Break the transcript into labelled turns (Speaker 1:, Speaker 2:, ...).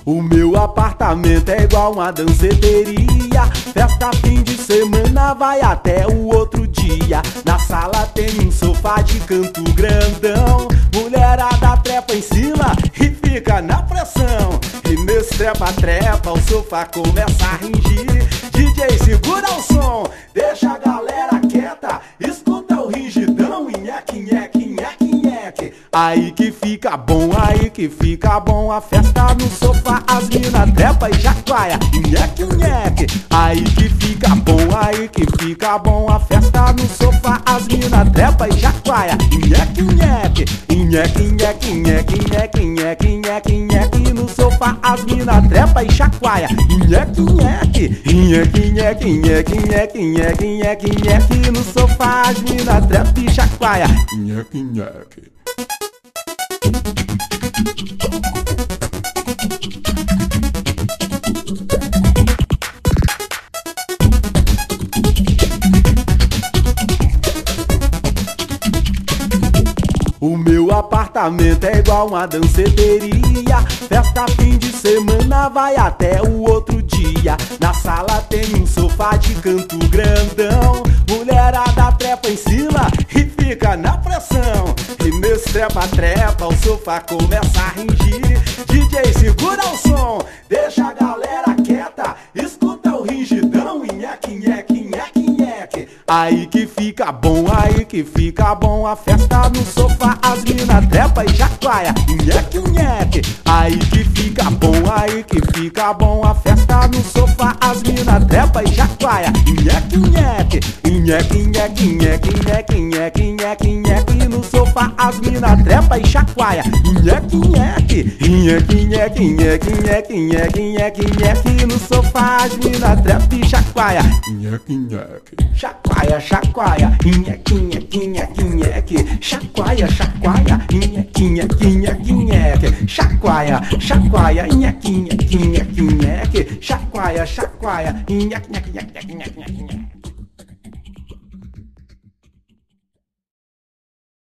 Speaker 1: O meu apartamento é igual uma danceteria. Festa fim de semana vai até o outro dia. Na sala tem um sofá de canto grandão. Mulherada trepa em cima e fica na pressão. E nesse trepa-trepa o sofá começa a ringir. DJ segura o som, deixa a galera quieta. Escuta o ringidão, nheque, nheque, nheque, nheque. Aí que fica bom, aí que fica bom. A festa no sofá, as mina trepa e chacoalha, nheque, nheque. Aí que fica bom, aí que fica bom. A festa no sofá, as mina trepa e chacoalha, nheque, nheque. Nheque, nheque, nheque, nheque, nheque, nheque, nheque. No sofá, as mina trepa e chacoalha, nheque, nheque. Nheque, nheque, nheque, nheque, nheque, nheque, nheque. No sofá, as mina trepa e chacoalha, nheque, nheque. O meu apartamento é igual uma danceteria. Festa fim de semana vai até o outro dia. Na sala tem um sofá de canto grandão. Mulherada trepa em cima e fica na pressão. E nesse trepa-trepa o sofá começa a ringir. DJ segura o som, deixa a galera quieta. Escuta o ringidão, nheque, nheque, nheque, nheque. Aí que fica bom, aí que fica bom. A festa no sofá, as mina trepa e chacoalha, nheque, nheque. Aí que fica bom, aí que fica bom. A festa no sofá, as mina trepa e chacoalha, nheque, nheque. Nheque, nheque, nheque, nheque, nheque, nheque, nheque. No sofá, as mina trepa e chacoalha, nheque, nheque. Nheque, nheque, nheque, nheque, nheque, nheque, nheque. No sofá, as mina trepa e chacoalha, nheque, nheque. Chacoalha, chacoalha, nheque, nheque, nheque, nheque. Chacoalha, chacoalha, nheque, nheque, nheque, nheque. Chacoalha, chacoalha, nheque, nheque, nheque, nheque. Chacoalha, chacoalha, nheque, nheque, nheque, nheque, nheque.